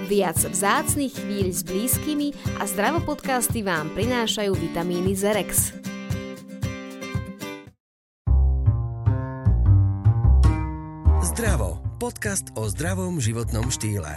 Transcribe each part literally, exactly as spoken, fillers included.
Viac vzácnych chvíľ s blízkymi a Zdravo podcasty vám prinášajú vitamíny Zerex. Zdravo. Podcast o zdravom životnom štýle.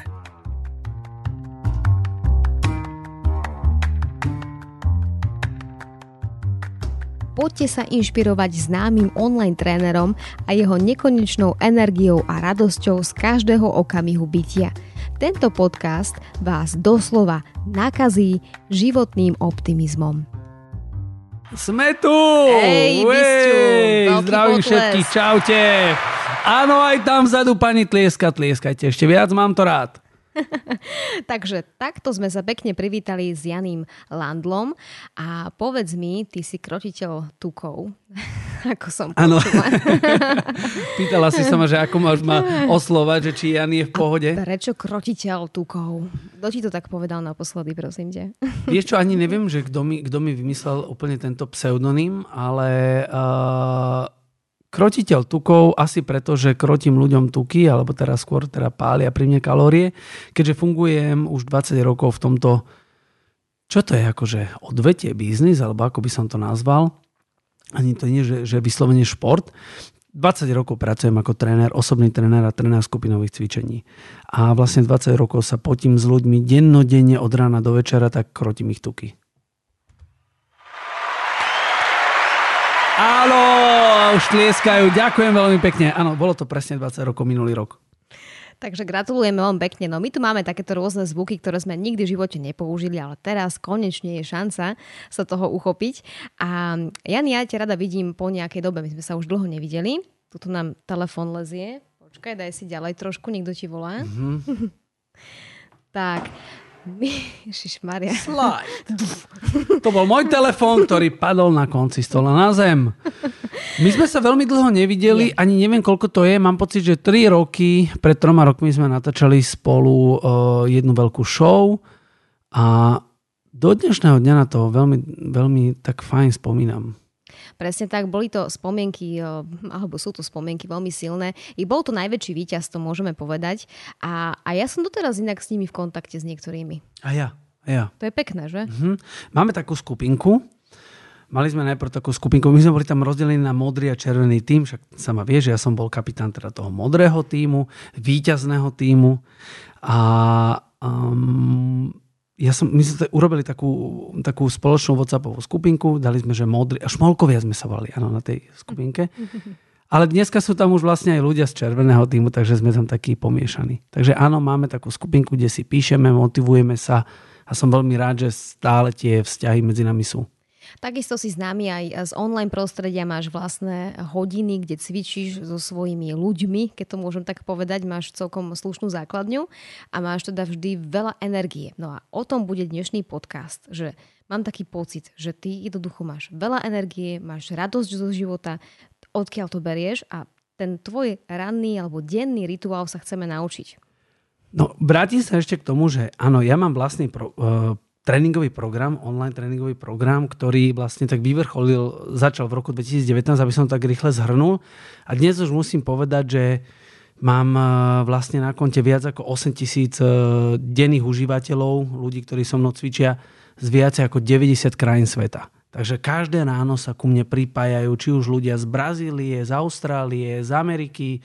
Poďte sa inšpirovať známym online trénerom a jeho nekonečnou energiou a radosťou z každého okamihu bytia. Tento podcast vás doslova nakazí životným optimizmom. Sme tu! Hej, Bisťu, veľký zdravím potles. všetkých, čaute! Áno, aj tam vzadu pani tlieska, tlieskajte, ešte viac, mám to rád. Takže takto sme sa pekne privítali s Janým Landlom a povedz mi, ty si krotiteľ tukov, ako som počula. Pýtala si sa ma, že ako máš ma oslovať, že či Jan je v pohode? A prečo krotiteľ tukov? Kto ti to tak povedal naposledy, prosím ťa? Vieš čo, ani neviem, že kto mi, kto mi vymyslel úplne tento pseudonym, ale... Uh... Krotiteľ tukov asi preto, že krotím ľuďom tuky, alebo teraz skôr teda pália pri mne kalórie, keďže fungujem už dvadsať rokov v tomto, čo to je akože odvetie, biznis, alebo ako by som to nazval. Ani to nie, že, že vyslovene šport. dvadsať rokov pracujem ako tréner, osobný tréner a tréner skupinových cvičení. A vlastne dvadsať rokov sa potím s ľuďmi dennodenne od rána do večera, tak krotím ich tuky. Áno, už tlieskajú. Ďakujem veľmi pekne. Áno, bolo to presne dvadsať rokov minulý rok. Takže gratulujeme veľmi pekne. No my tu máme takéto rôzne zvuky, ktoré sme nikdy v živote nepoužili, ale teraz konečne je šanca sa toho uchopiť. A Jan, ja ťa rada vidím po nejakej dobe. My sme sa už dlho nevideli. Tuto nám telefon lezie. Počkaj, daj si ďalej trošku, niekto ti volá. Mm-hmm. Tak... Ježišmaria. Slide. To bol môj telefón, ktorý padol na konci stola na zem. My sme sa veľmi dlho nevideli, Nie. ani neviem, koľko to je. Mám pocit, že tri roky, pred troma rokmi sme natáčali spolu uh, jednu veľkú show a do dnešného dňa na to veľmi, veľmi tak fajn spomínam. Presne tak, boli to spomienky, alebo sú to spomienky veľmi silné. I bol to najväčší víťaz, to môžeme povedať. A, a ja som doteraz inak s nimi v kontakte s niektorými. A ja, a ja. To je pekné, že? Mhm. Máme takú skupinku. Mali sme najprv takú skupinku. My sme boli tam rozdelení na modrý a červený tím. Však sama vie, že ja som bol kapitán teda toho modrého tímu, víťazného tímu. A... Um, Ja som, my sme urobili takú, takú spoločnú WhatsAppovú skupinku, dali sme, že modrý, a šmolkovia sme sa volali, áno, na tej skupinke. Ale dneska sú tam už vlastne aj ľudia z červeného týmu, takže sme tam takí pomiešaní. Takže áno, máme takú skupinku, kde si píšeme, motivujeme sa a som veľmi rád, že stále tie vzťahy medzi nami sú. Takisto si známy aj z online prostredia, máš vlastné hodiny, kde cvičíš so svojimi ľuďmi, keď to môžem tak povedať, máš celkom slušnú základňu a máš teda vždy veľa energie. No a o tom bude dnešný podcast, že mám taký pocit, že ty jednoducho máš veľa energie, máš radosť zo života, odkiaľ to berieš a ten tvoj ranný alebo denný rituál sa chceme naučiť. No, vrátim sa ešte k tomu, že áno, ja mám vlastný pro, uh, tréningový program, online tréningový program, ktorý vlastne tak vyvrcholil, začal v roku dvetisícdevätnásť, aby som tak rýchle zhrnul. A dnes už musím povedať, že mám vlastne na konte viac ako osemtisíc denných užívateľov, ľudí, ktorí so mnou cvičia z viac ako deväťdesiat krajín sveta. Takže každé ráno sa ku mne pripájajú, či už ľudia z Brazílie, z Austrálie, z Ameriky,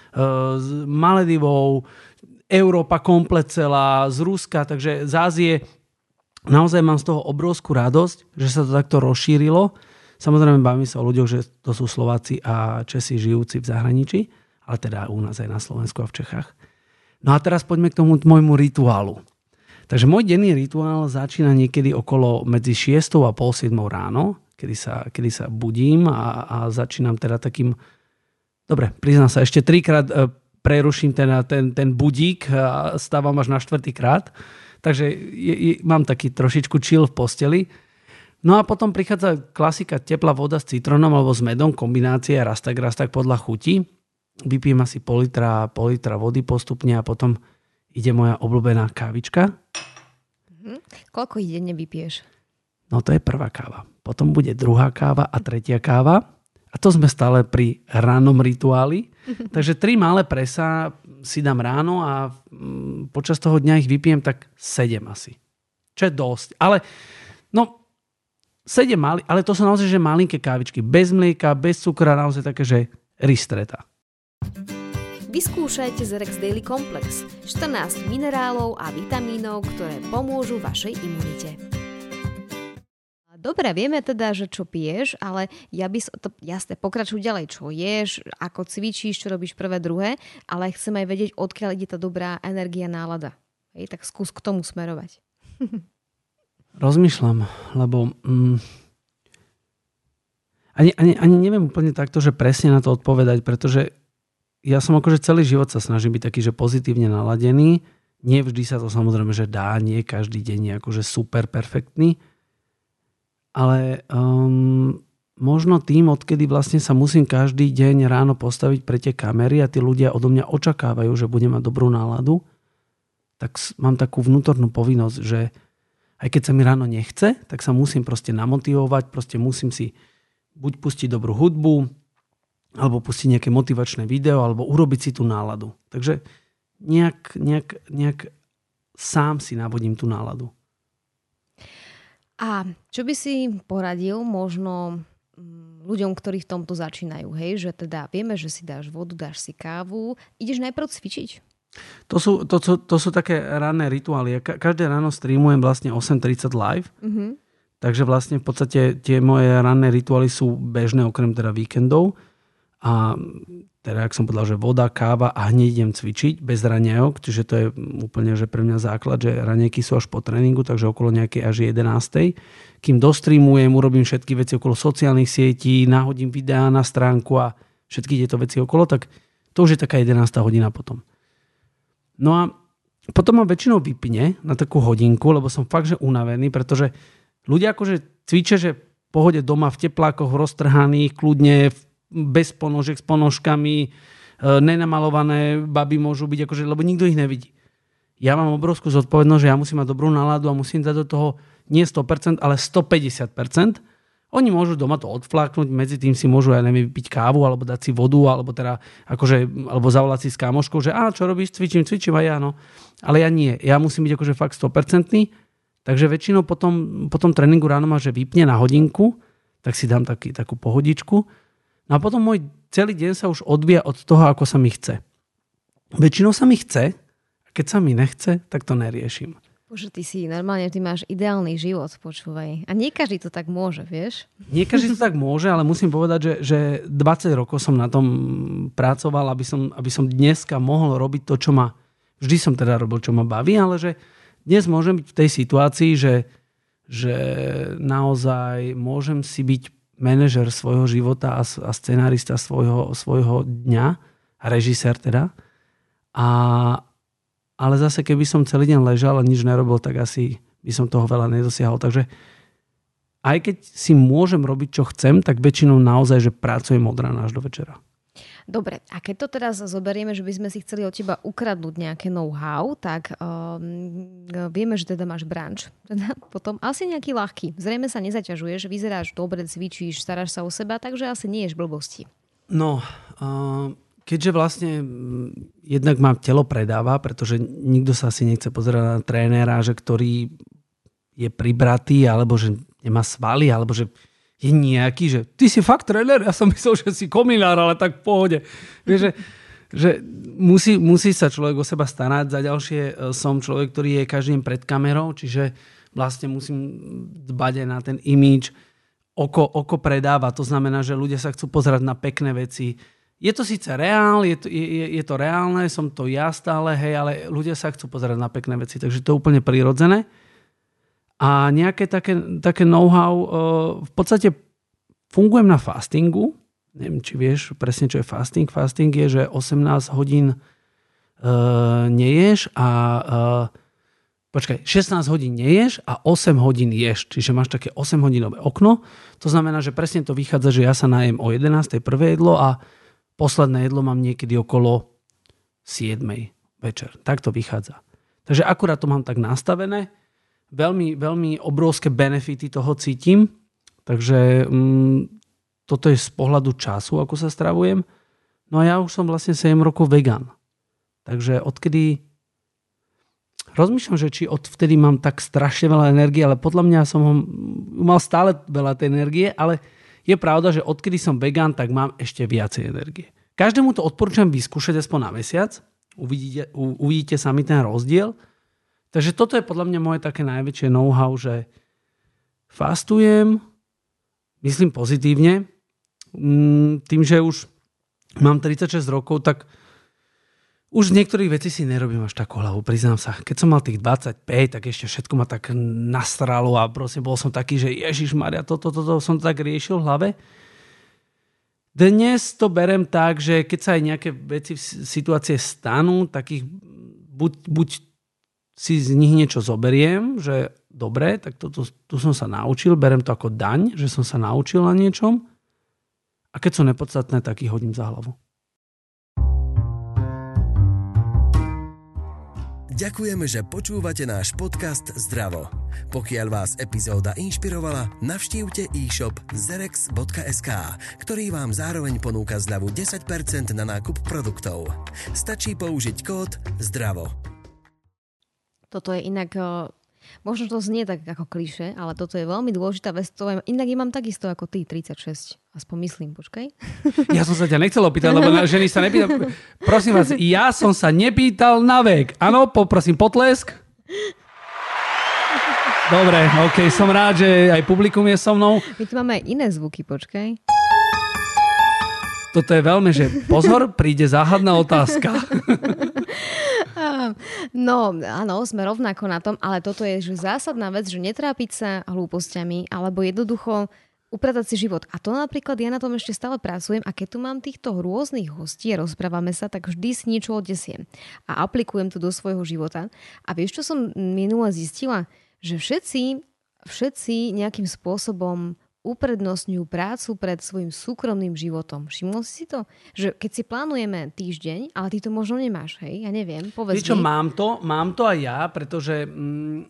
z Maledivov, Európa komplet celá, z Ruska, takže z Ázie. Naozaj mám z toho obrovskú radosť, že sa to takto rozšírilo. Samozrejme bavím sa o ľuďoch, že to sú Slováci a Česi žijúci v zahraničí, ale teda u nás aj na Slovensku a v Čechách. No a teraz poďme k tomu môjmu rituálu. Takže môj denný rituál začína niekedy okolo medzi šiestou a pol siedmou ráno, kedy sa, kedy sa budím a, a začínam teda takým... Dobre, priznám sa, ešte trikrát preruším teda ten, ten budík a stávam až na štvrtýkrát. Takže je, je, mám taký trošičku chill v posteli. No a potom prichádza klasika teplá voda s citrónom alebo s medom, kombinácie raz tak, raz tak podľa chuti. Vypijem asi pol litra, pol litra vody postupne a potom ide moja obľúbená kávička. Mhm. Koľko ich denne vypiješ? No to je prvá káva. Potom bude druhá káva a tretia káva. A to sme stále pri rannom rituáli. Takže tri malé presa si dám ráno a počas toho dňa ich vypijem tak sedem asi. Čo je dosť. Ale no sedem mali, ale to sú naozaj že malinké kávičky. Bez mlieka, bez cukra, naozaj také, že ristreta. Vyskúšajte z Rex Daily Complex. štrnásť minerálov a vitamínov, ktoré pomôžu vašej imunite. Dobre, vieme teda, že čo piješ, ale ja by som, to, jasne, pokračuj ďalej, čo ješ, ako cvičíš, čo robíš prvé, druhé, ale chcem aj vedieť, odkiaľ ide tá dobrá energia, nálada. Hej, tak skús k tomu smerovať. Rozmýšľam, lebo mm, ani, ani, ani neviem úplne takto, že presne na to odpovedať, pretože ja som akože celý život sa snažím byť taký, že pozitívne naladený. Nie vždy sa to samozrejme, že dá, nie každý deň je akože super perfektný. Ale um, možno tým, odkedy vlastne sa musím každý deň ráno postaviť pre tie kamery a tí ľudia odo mňa očakávajú, že budem mať dobrú náladu, tak mám takú vnútornú povinnosť, že aj keď sa mi ráno nechce, tak sa musím proste namotivovať, proste musím si buď pustiť dobrú hudbu, alebo pustiť nejaké motivačné video, alebo urobiť si tú náladu. Takže nejak, nejak, nejak sám si navodím tú náladu. A čo by si poradil možno ľuďom, ktorí v tomto začínajú, hej? Že teda vieme, že si dáš vodu, dáš si kávu, ideš najprv cvičiť? To sú, to, to, to sú také ranné rituály. Ja každé ráno streamujem vlastne osem tridsať live, mm-hmm. takže vlastne v podstate tie moje ranné rituály sú bežné okrem teda víkendov. A teda, ak som povedal, že voda, káva a hneď idem cvičiť bez raňajok, čiže to je úplne že pre mňa základ, že raňajky sú až po tréningu, takže okolo nejakej až jedenástej. Kým dostreamujem, urobím všetky veci okolo sociálnych sietí, nahodím videá na stránku a všetky tieto veci okolo, tak to už je taká jedenásta hodina potom. No a potom ma väčšinou vypne na takú hodinku, lebo som fakt, že unavený, pretože ľudia akože cvičia, že v pohode doma v teplákoch roztrhaných, kľudne bez ponožiek, s ponožkami, nenamalované baby môžu byť, akože, lebo nikto ich nevidí. Ja mám obrovskú zodpovednosť, že ja musím mať dobrú náladu a musím dať do toho nie sto percent, ale stopäťdesiat percent. Oni môžu doma to odfláknuť, medzi tým si môžu aj neviem, piť kávu, alebo dať si vodu, alebo teda, akože, alebo zavolať si s kámoškou, že a čo robíš, cvičím, cvičím aj ja, no. Ale ja nie, ja musím byť akože fakt sto percent, takže väčšinou potom, po tom tréningu ráno ma, že vypne na hodinku, tak si dám taký, takú pohodičku. No a potom môj celý deň sa už odvíja od toho, ako sa mi chce. Väčšinou sa mi chce, a keď sa mi nechce, tak to neriešim. Bože, ty si normálne, ty máš ideálny život, počúvaj. A nie každý to tak môže, vieš? Nie každý to tak môže, ale musím povedať, že, že dvadsať rokov som na tom pracoval, aby som, aby som dneska mohol robiť to, čo ma... Vždy som teda robil, čo ma baví, ale že dnes môžem byť v tej situácii, že, že naozaj môžem si byť manažer svojho života a, a scenárista svojho, svojho dňa, a režisér teda. A, ale zase, keby som celý deň ležal a nič nerobil, tak asi by som toho veľa nedosiahol. Takže aj keď si môžem robiť, čo chcem, tak väčšinou naozaj, že pracujem od rána až do večera. Dobre, a keď to teraz zoberieme, že by sme si chceli od teba ukradnúť nejaké know-how, tak um, vieme, že teda máš branč. Teda potom asi nejaký ľahký. Zrejme sa nezaťažuješ, vyzeráš dobre, cvičíš, staráš sa o seba, takže asi nie ješ blbosti. No, uh, keďže vlastne jednak mám telo predáva, pretože nikto sa asi nechce pozerať na trénera, že ktorý je pribratý, alebo že nemá svaly, alebo že je nejaký, že ty si fakt tréner, ja som myslel, že si kominár, ale tak v pohode. Vieš, že, že musí, musí sa človek o seba starať. Za ďalšie som človek, ktorý je každý deň pred kamerou, čiže vlastne musím dbať aj na ten imidž. Oko, oko predáva, to znamená, že ľudia sa chcú pozerať na pekné veci. Je to síce reál, je to, je, je to reálne, som to ja stále, hej, ale ľudia sa chcú pozerať na pekné veci, takže to je úplne prirodzené. A nejaké také, také know-how, v podstate fungujem na fastingu. Neviem, či vieš presne, čo je fasting. Fasting je, že osemnásť hodín uh, neješ a uh, počkaj, šestnásť hodín neješ a osem hodín ješ. Čiže máš také osemhodinové okno. To znamená, že presne to vychádza, že ja sa najem o jedenástej prvé jedlo a posledné jedlo mám niekedy okolo siedmej večer. Tak to vychádza. Takže akurát to mám tak nastavené. Veľmi, veľmi obrovské benefity toho cítim, takže mm, toto je z pohľadu času, ako sa stravujem. No a ja už som vlastne sedem rokov vegan. Takže odkedy rozmýšľam, že či odvtedy mám tak strašne veľa energie, ale podľa mňa som ho, mal stále veľa tej energie, ale je pravda, že odkedy som vegán, tak mám ešte viacej energie. Každému to odporúčam vyskúšať aspoň na mesiac. Uvidíte, u, uvidíte sami ten rozdiel. Takže toto je podľa mňa moje také najväčšie know-how, že fastujem, myslím pozitívne. Tým, že už mám tridsaťšesť rokov, tak už z niektorých vecí si nerobím až takú hlavu, priznám sa. Keď som mal tých dvadsaťpäť, tak ešte všetko ma tak nastralo a proste bol som taký, že Ježišmaria, toto, toto, som to tak riešil v hlave. Dnes to berem tak, že keď sa aj nejaké veci, situácie stanú, tak ich buď, buď si z nich niečo zoberiem, že dobre, tak toto, tu som sa naučil, berem to ako daň, že som sa naučil na niečom a keď sú nepodstatné, tak ich hodím za hlavu. Ďakujeme, že počúvate náš podcast Zdravo. Pokiaľ vás epizóda inšpirovala, navštívte e-shop zerex bodka es ká, ktorý vám zároveň ponúka zľavu desať percent na nákup produktov. Stačí použiť kód ZDRAVO. Toto je inak... Možno to znie tak ako klišé, ale toto je veľmi dôležitá vec. To je, inak je mám takisto ako ty, tridsaťšesť. Aspoň myslím, počkaj. Ja som sa ťa nechcel opýtať, lebo na ženy sa nepýta. Prosím vás, ja som sa nepýtal na vek. Áno, poprosím potlesk. Dobre, ok, som rád, že aj publikum je so mnou. My tu máme aj iné zvuky, počkaj. Toto je veľmi, že pozor, príde záhadná otázka. No, áno, sme rovnako na tom, ale toto je že zásadná vec, že netrápiť sa hlúpostiami, alebo jednoducho upratať si život. A to napríklad ja na tom ešte stále pracujem a keď tu mám týchto rôznych hostí a rozprávame sa, tak vždy si niečo odnesiem a aplikujem to do svojho života. A vieš, čo som minule zistila? Že všetci, všetci nejakým spôsobom uprednostňujú prácu pred svojim súkromným životom. Všimol si to? Že keď si plánujeme týždeň, ale ty to možno nemáš, hej? Ja neviem, povedz mi. Čo, mám to, mám to aj ja, pretože mm,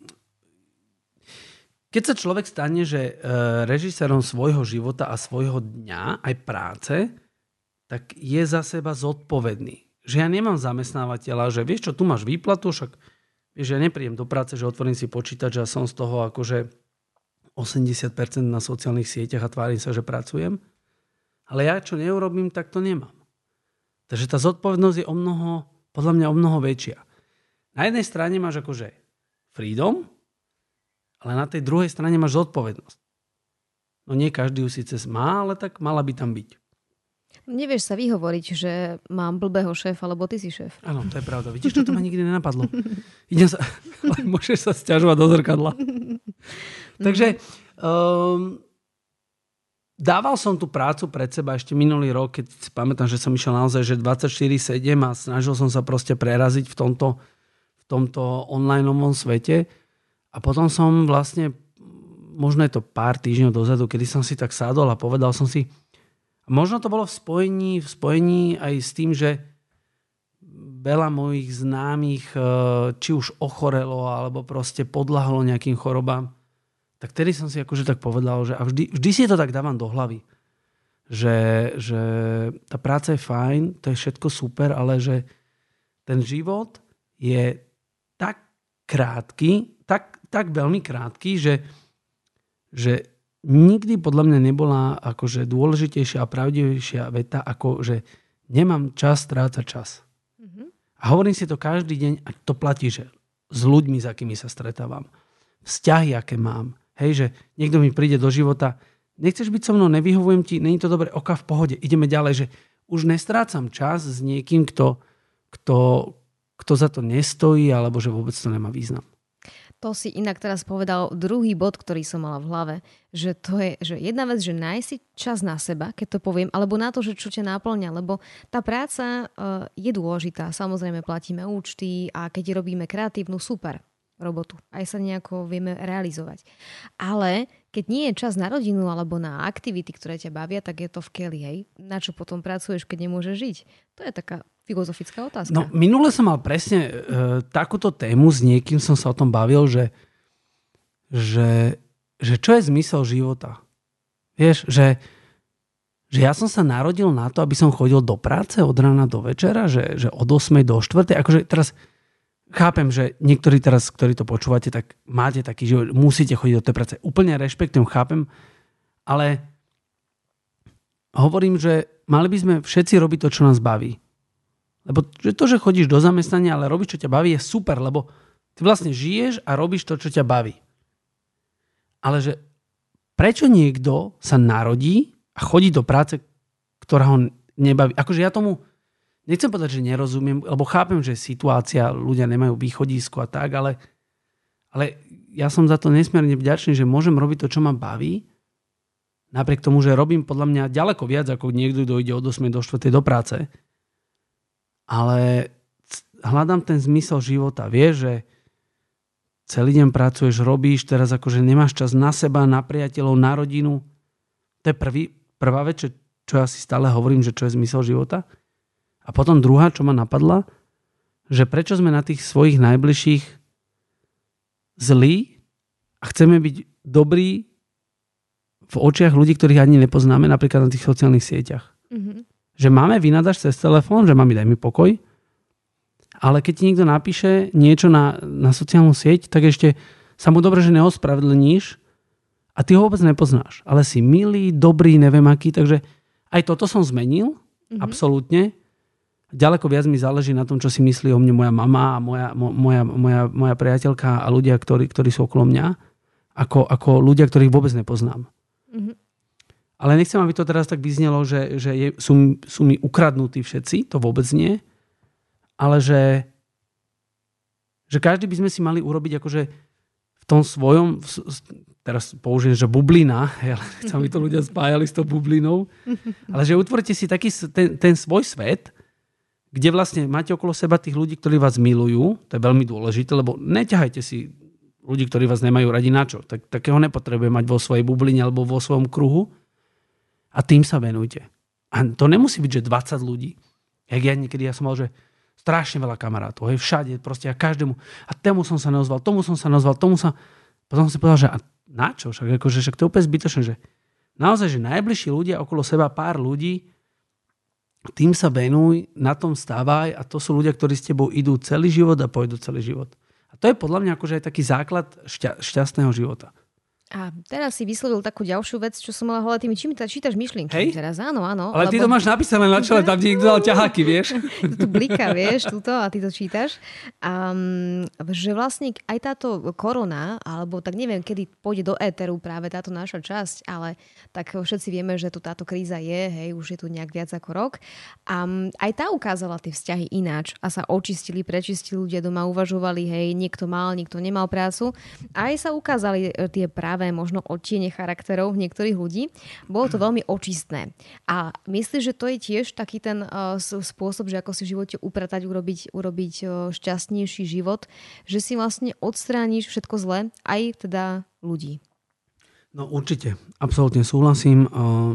keď sa človek stane, že e, režisérom svojho života a svojho dňa, aj práce, tak je za seba zodpovedný. Že ja nemám zamestnávateľa, že vieš čo, tu máš výplatu, však vieš, ja neprídem do práce, že otvorím si počítač a som z toho akože osemdesiat percent na sociálnych sieťach a tvárim sa, že pracujem. Ale ja, čo neurobím, tak to nemám. Takže tá zodpovednosť je o mnoho, podľa mňa o mnoho väčšia. Na jednej strane máš akože freedom, ale na tej druhej strane máš zodpovednosť. No nie každý ju síce má, ale tak mala by tam byť. Nevieš sa vyhovoriť, že mám blbého šéfa, lebo ty si šéf. Áno, to je pravda. Vidíš, to ma nikdy nenapadlo. Idem sa, ale môžeš sa sťažovať do zrkadla. Takže um, dával som tú prácu pred seba ešte minulý rok, keď si pamätám, že som išiel naozaj že dvadsaťštyri sedem a snažil som sa proste preraziť v tomto, v tomto onlineovom svete. A potom som vlastne, možno je to pár týždňov dozadu, kedy som si tak sadol a povedal som si, možno to bolo v spojení, v spojení aj s tým, že veľa mojich známych či už ochorelo, alebo proste podľahlo nejakým chorobám. Tak tedy som si akože tak povedal, že a vždy, vždy si to tak dávam do hlavy. Že, že tá práca je fajn, to je všetko super, ale že ten život je tak krátky, tak, tak veľmi krátky, že, že nikdy podľa mňa nebola akože dôležitejšia a pravdivejšia veta, ako že nemám čas strácať čas. Mm-hmm. A hovorím si to každý deň a to platí, že s ľuďmi, s akými sa stretávam. Vzťahy, aké mám. Hej, že niekto mi príde do života, nechceš byť so mnou, nevyhovujem ti, není to dobre, oka v pohode, ideme ďalej, že už nestrácam čas s niekým, kto, kto, kto za to nestojí, alebo že vôbec to nemá význam. To si inak teraz povedal druhý bod, ktorý som mala v hlave, že to je že jedna vec, že nájsť si čas na seba, keď to poviem, alebo na to, že čo ťa náplňa, lebo tá práca uh, je dôležitá. Samozrejme platíme účty a keď robíme kreatívnu, super robotu. Aj sa nejako vieme realizovať. Ale keď nie je čas na rodinu alebo na aktivity, ktoré ťa bavia, tak je to v keli, hej. Na čo potom pracuješ, keď nemôžeš žiť? To je taká filozofická otázka. No, minule som mal presne e, takúto tému, s niekým som sa o tom bavil, že, že, že čo je zmysel života? Vieš, že, že ja som sa narodil na to, aby som chodil do práce od rána do večera, že, že od ôsmej do štvrtej. Akože teraz chápem, že niektorí teraz, ktorí to počúvate, tak máte taký život, musíte chodiť do tej práce. Úplne rešpektujem, chápem, ale hovorím, že mali by sme všetci robiť to, čo nás baví. Lebo to, že chodíš do zamestnania, ale robíš, čo ťa baví, je super, lebo ty vlastne žiješ a robíš to, čo ťa baví. Ale že prečo niekto sa narodí a chodí do práce, ktorá ho nebaví? Akože ja tomu nechcem povedať, že nerozumiem, lebo chápem, že situácia, ľudia nemajú východisko a tak, ale, ale ja som za to nesmierne vďačný, že môžem robiť to, čo ma baví, napriek tomu, že robím podľa mňa ďaleko viac, ako niekto dojde od ôsmej do štvrtej do práce. Ale hľadám ten zmysel života. Vieš, že celý deň pracuješ, robíš, teraz akože nemáš čas na seba, na priateľov, na rodinu. To je prvý, prvá vec, čo, čo ja si stále hovorím, že čo je zmysel života. A potom druhá, čo ma napadla, že prečo sme na tých svojich najbližších zlí a chceme byť dobrí v očiach ľudí, ktorých ani nepoznáme, napríklad na tých sociálnych sieťach. Mm-hmm. Že máme vynadaš cez telefón, že mami, daj mi pokoj, ale keď ti niekto napíše niečo na, na sociálnu sieť, tak ešte sa mu dobre, že neospravedlníš a ty ho vôbec nepoznáš. Ale si milý, dobrý, neviem aký, takže aj toto som zmenil, mm-hmm. absolútne. Ďaleko viac mi záleží na tom, čo si myslí o mne moja mama a moja, moja, moja, moja priateľka a ľudia, ktorí, ktorí sú okolo mňa, ako, ako ľudia, ktorých vôbec nepoznám. Mm-hmm. Ale nechcem, aby to teraz tak vyznelo, že, že je, sú, sú mi ukradnutí všetci, to vôbec nie, ale že, že každý by sme si mali urobiť akože v tom svojom, teraz použijem, že bublina, ja nechcem, aby to ľudia spájali s tou bublinou, ale že utvorte si taký ten, ten svoj svet, kde vlastne máte okolo seba tých ľudí, ktorí vás milujú, to je veľmi dôležité, lebo neťahajte si ľudí, ktorí vás nemajú radi na čo. Tak, takého nepotrebuje mať vo svojej bubline alebo vo svojom kruhu a tým sa venujte. A to nemusí byť, že dvadsať ľudí. Jak ja niekedy, ja som mal, že strašne veľa kamarátov, hej, všade, proste a každému. A tomu som sa neozval, tomu som sa neozval, tomu sa... Potom som si povedal, že a na čo? Však, akože, však to je úplne zbytočné, že naozaj, že najbližší ľudia okolo seba, pár ľudí, tým sa venuj, na tom stávaj a to sú ľudia, ktorí s tebou idú celý život a pôjdu celý život. A to je podľa mňa akože aj taký základ šťa, šťastného života. A teraz si vyslovil takú ďalšiu vec, čo som mala hľadať tými, čím ty čítaš myšlienky. Hej? Teraz áno, áno. Ale lebo... ty to máš napísané na čele, tam ti niekto dal ťaháky, vieš. Tu blika, vieš, túto a ty to čítaš. Um, že vlastne aj táto korona, alebo tak neviem, kedy pôjde do éteru práve táto naša časť, ale tak všetci vieme, že tu táto kríza je, hej, už je tu nejak viac ako rok. A um, aj tá ukázala tie vzťahy ináč a sa očistili, prečistili, ľudia doma uvažovali, hej, niekto mal, niekto nemal prácu. A aj sa ukázali tie práve možno odtiene charakterov niektorých ľudí. Bolo to veľmi očistné. A myslíš, že to je tiež taký ten uh, spôsob, že ako si v živote upratať, urobiť, urobiť uh, šťastnejší život, že si vlastne odstrániš všetko zlé, aj teda ľudí? No určite. Absolútne súhlasím. Uh,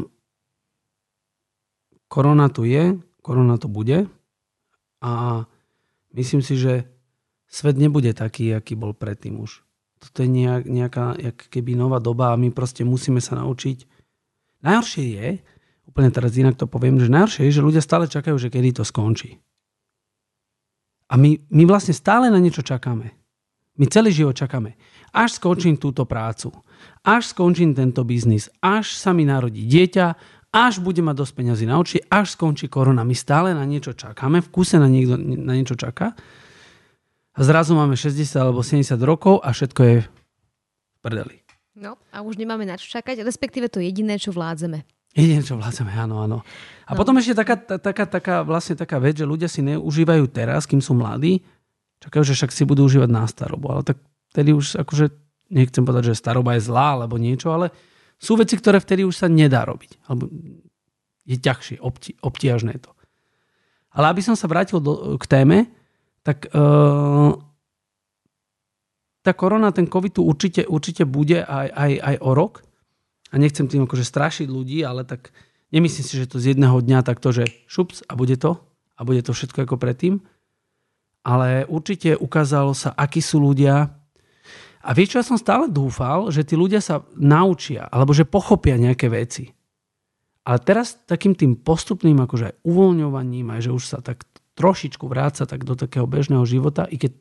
korona tu je, korona tu bude a myslím si, že svet nebude taký, aký bol predtým už. Toto je nejak, nejaká jak keby nová doba a my proste musíme sa naučiť. Najhoršie je, úplne teraz inak to poviem, že najhoršie je, že ľudia stále čakajú, že kedy to skončí. A my, my vlastne stále na niečo čakáme. My celý život čakáme. Až skončím túto prácu, až skončím tento biznis, až sa mi narodí dieťa, až budem mať dosť peňazí na oči, až skončí korona. My stále na niečo čakáme, v kuse na, niekto, na niečo čaká. A zrazu máme šesťdesiat alebo sedemdesiat rokov a všetko je v prdeli. No a už nemáme na čo čakať, respektíve to jediné, čo vládzeme. Jediné, čo vládzeme, áno, áno. A no. Potom ešte taká, taká, taká, vlastne taká vec, že ľudia si neužívajú teraz, kým sú mladí, čakajú, že však si budú užívať na starobu. Ale tak vtedy už, akože, nechcem povedať, že staroba je zlá, alebo niečo, ale sú veci, ktoré vtedy už sa nedá robiť. Alebo je ťažšie, obti, obtiažné to. Ale aby som sa vrátil do, k téme, tak uh, tá korona, ten COVID tu určite, určite bude aj, aj, aj o rok. A nechcem tým akože strašiť ľudí, ale tak nemyslím si, že to z jedného dňa takto, že šups a bude to. A bude to všetko ako predtým. Ale určite ukázalo sa, akí sú ľudia. A vieš čo, ja som stále dúfal, že tí ľudia sa naučia, alebo že pochopia nejaké veci. Ale teraz takým tým postupným akože aj uvoľňovaním, aj že už sa tak trošičku vráca tak do takého bežného života, i keď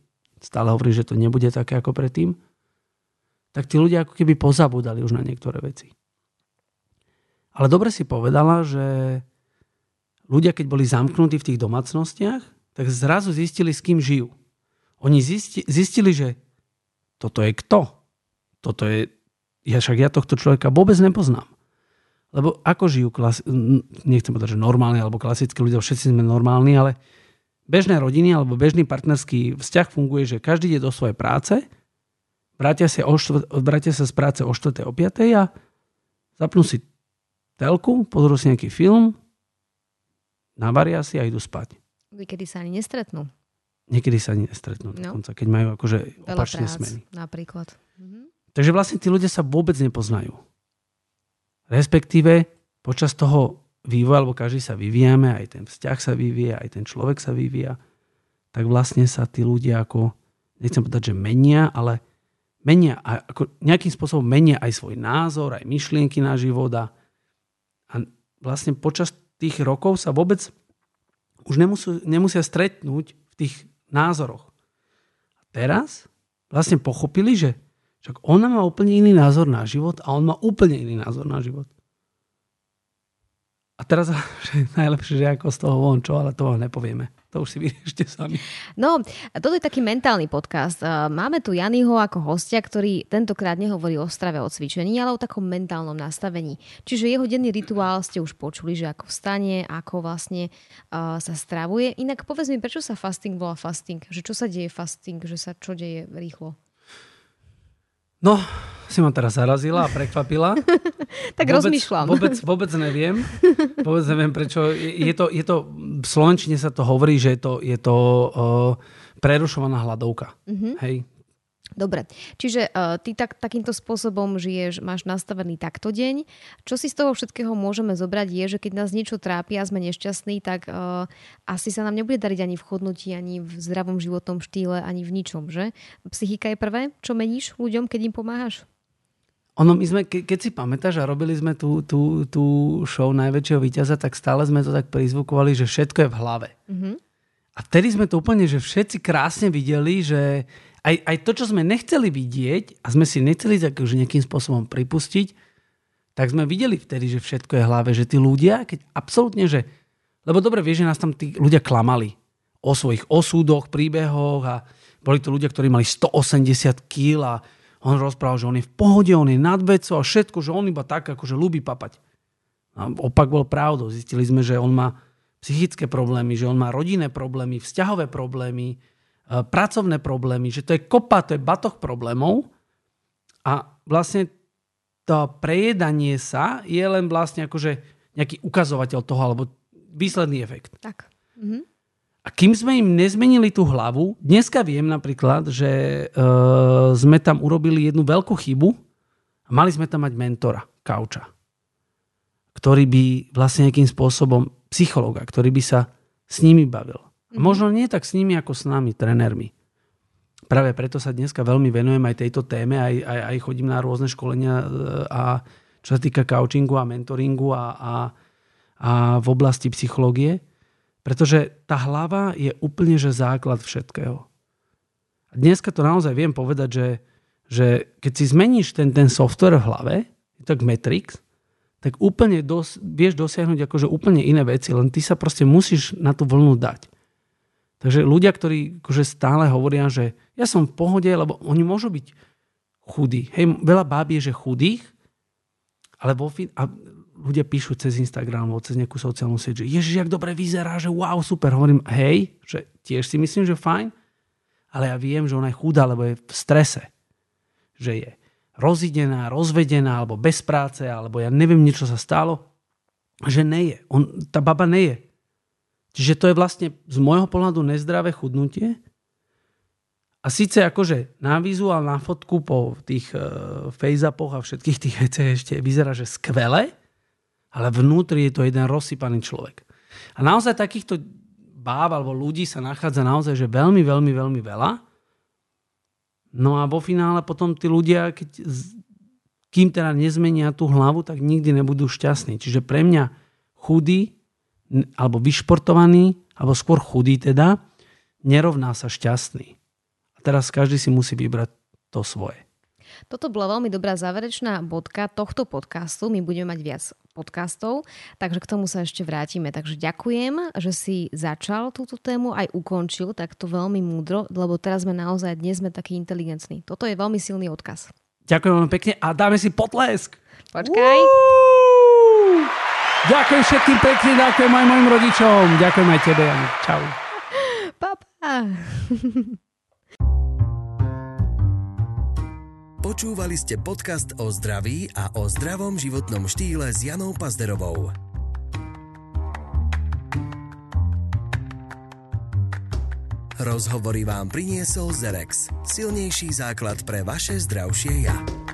stále hovorí, že to nebude také ako predtým, tak tí ľudia ako keby pozabudali už na niektoré veci. Ale dobre si povedala, že ľudia, keď boli zamknutí v tých domácnostiach, tak zrazu zistili, s kým žijú. Oni zisti, zistili, že toto je kto? Toto je, ja však ja tohto človeka vôbec nepoznám. Lebo ako žijú, klasi, nechcem povedať, že normálni alebo klasickí ľudia, všetci sme normálni, ale bežné rodiny alebo bežný partnerský vzťah funguje, že každý ide do svojej práce, vrátia sa, o štvrt, vrátia sa z práce o štvrtej, o piatej a zapnú si telku, pozrú si nejaký film, navaria si a idú spať. Niekedy sa ani nestretnú. Niekedy sa ani nestretnú. No. Dokonca, keď majú akože opačné smeny. Napríklad. Mhm. Takže vlastne tí ľudia sa vôbec nepoznajú. Respektíve počas toho vývoja, alebo každý sa vyvíjame, aj ten vzťah sa vyvíja, aj ten človek sa vyvíja, tak vlastne sa tí ľudia ako, nechcem povedať, že menia, ale menia, ako nejakým spôsobom menia aj svoj názor, aj myšlienky na život a, a vlastne počas tých rokov sa vôbec už nemusú, nemusia stretnúť v tých názoroch. A teraz vlastne pochopili, že však ona má úplne iný názor na život a on má úplne iný názor na život. A teraz že najlepšie, že ako z toho von čo, ale to vám nepovieme. To už si vyriešte sami. No, toto je taký mentálny podcast. Máme tu Janiho ako hostia, ktorý tentokrát nehovorí o strave, o cvičení, ale o takom mentálnom nastavení. Čiže jeho denný rituál ste už počuli, že ako vstane, ako vlastne uh, sa stravuje. Inak povedz mi, prečo sa fasting volá fasting? Že čo sa deje fasting? Že sa čo deje rýchlo? No, si ma teraz zarazila a prekvapila. Tak vôbec, rozmýšľam. Vôbec, vôbec neviem. Vôbec neviem, prečo. Je to, je to, v slovenčine sa to hovorí, že je to, je to uh, prerušovaná hladovka. Mm-hmm. Hej. Dobre, čiže uh, ty tak, takýmto spôsobom žiješ, máš nastavený takto deň. Čo si z toho všetkého môžeme zobrať je, že keď nás niečo trápi a sme nešťastní, tak uh, asi sa nám nebude dariť ani v chodnutí, ani v zdravom životnom štýle, ani v ničom, že? Psychika je prvé, čo meníš ľuďom, keď im pomáhaš? Ono, my sme, ke, keď si pamätáš a robili sme tú, tú, tú show Najväčšieho víťaza, tak stále sme to tak prizvukovali, že všetko je v hlave. Mm-hmm. A vtedy sme to úplne, že všetci krásne videli, že Aj, aj to, čo sme nechceli vidieť a sme si nechceli tak už nejakým spôsobom pripustiť, tak sme videli vtedy, že všetko je v hlave, že tí ľudia, keď absolútne, že... Lebo dobre vieš, že nás tam tí ľudia klamali o svojich osúdoch, príbehoch a boli to ľudia, ktorí mali stoosemdesiat kíl a on rozprával, že on je v pohode, on je nad vecou a všetko, že on iba tak, akože ľúbi papať. A opak bol pravdou. Zistili sme, že on má psychické problémy, že on má rodinné problémy, vzťahové problémy, pracovné problémy, že to je kopa, to je batoh problémov a vlastne to prejedanie sa je len vlastne akože nejaký ukazovateľ toho, alebo výsledný efekt. Tak. Mhm. A kým sme im nezmenili tú hlavu, dneska viem napríklad, že e, sme tam urobili jednu veľkú chybu a mali sme tam mať mentora, kauča, ktorý by vlastne nejakým spôsobom, psychologa, ktorý by sa s nimi bavil. A možno nie tak s nimi, ako s nami, trénermi. Práve preto sa dneska veľmi venujem aj tejto téme, aj, aj, aj chodím na rôzne školenia a čo sa týka coachingu a mentoringu a, a, a v oblasti psychológie. Pretože tá hlava je úplne že základ všetkého. A dneska to naozaj viem povedať, že, že keď si zmeníš ten, ten software v hlave, tak Matrix, tak úplne dos, vieš dosiahnuť akože úplne iné veci, len ty sa proste musíš na tú vlnu dať. Takže ľudia, ktorí akože stále hovoria, že ja som v pohode, lebo oni môžu byť chudí. Hej, veľa báb je, že chudých, ale vo fin- a ľudia píšu cez Instagram alebo cez nejakú sociálnu sieť, že ježiš, jak dobre vyzerá, že wow, super. Hovorím, hej, že tiež si myslím, že fajn, ale ja viem, že ona je chudá, lebo je v strese. Že je rozidená, rozvedená, alebo bez práce, alebo ja neviem, niečo sa stalo. Že neje. On, tá baba neje. Čiže to je vlastne z môjho pohľadu nezdravé chudnutie. A síce akože na vizuál, na fotku po tých uh, face-upoch a všetkých tých veciach ešte vyzerá, že skvele, ale vnútri je to jeden rozsypaný človek. A naozaj takýchto báb alebo ľudí sa nachádza naozaj že veľmi, veľmi, veľmi veľa. No a vo finále potom tí ľudia, keď, kým teda nezmenia tú hlavu, tak nikdy nebudú šťastní. Čiže pre mňa chudý alebo vyšportovaný, alebo skôr chudý teda, nerovná sa šťastný. A teraz každý si musí vybrať to svoje. Toto bola veľmi dobrá záverečná bodka tohto podcastu. My budeme mať viac podcastov, takže k tomu sa ešte vrátime. Takže ďakujem, že si začal túto tému aj ukončil takto veľmi múdro, lebo teraz sme naozaj, dnes sme takí inteligentní. Toto je veľmi silný odkaz. Ďakujem veľmi pekne a dáme si potlesk. Počkaj. Uú! Ďakujem všetkým pekne, ďakujem aj mojim rodičom. Ďakujem aj tebe, Jani. Čau. Papa. Počúvali ste podcast o zdraví a o zdravom životnom štýle s Janou Pazderovou. Rozhovory vám priniesol Zerex. Silnejší základ pre vaše zdravšie ja.